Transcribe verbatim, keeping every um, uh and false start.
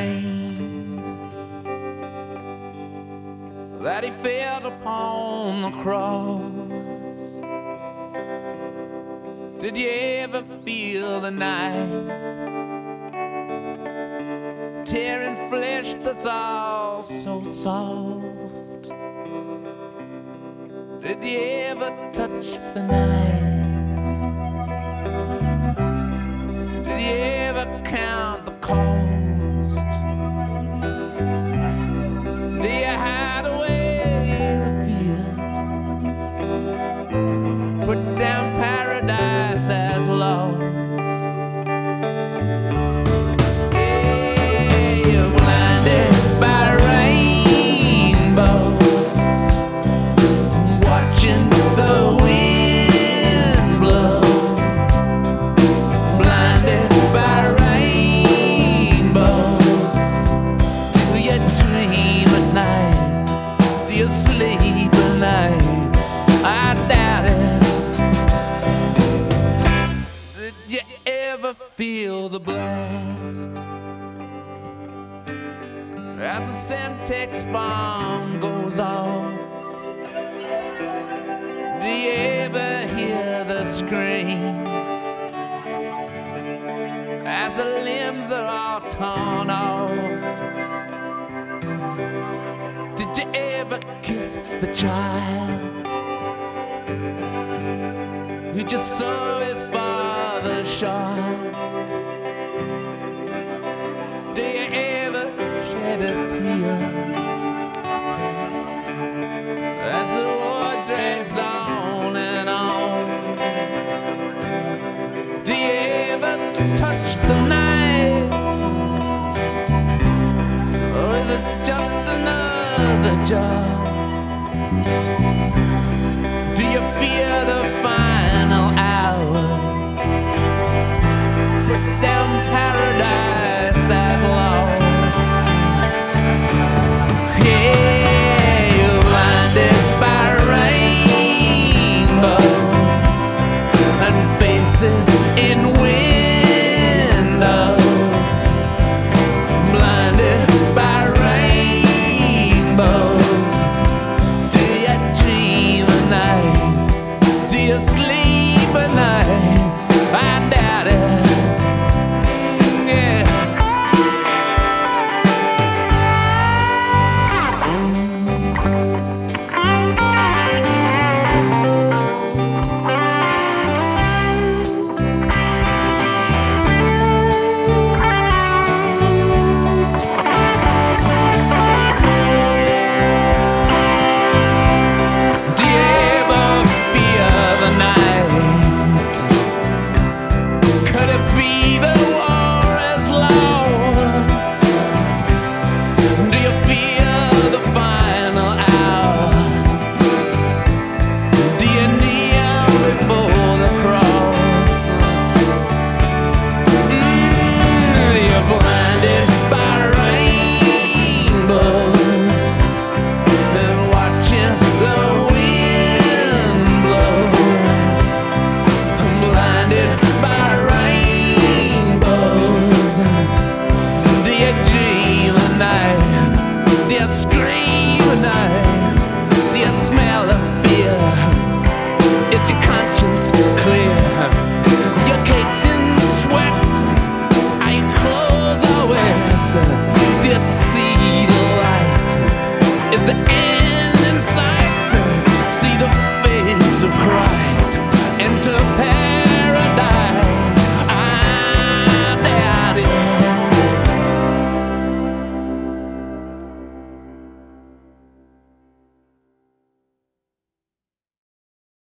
rain that he felt upon the cross? Did you ever feel the knife tearing flesh that's all so soft? Did you ever touch the night? Did you ever count the cost? Do you hide away the fear? Put down paradise as lost? Yeah, you're blinded by rainbows, watching the wind blow. Blinded by rainbows. Do you dream at night? Do you sleep at night? I doubt it. Did you ever feel the blast as the Semtex bomb goes off? Do you ever hear the screams as the limbs are all torn off? Did you ever kiss the child who just saw his father shot? Do you ever shed a tear as the war drags on and on? Do you ever touch the night, or is it just another job?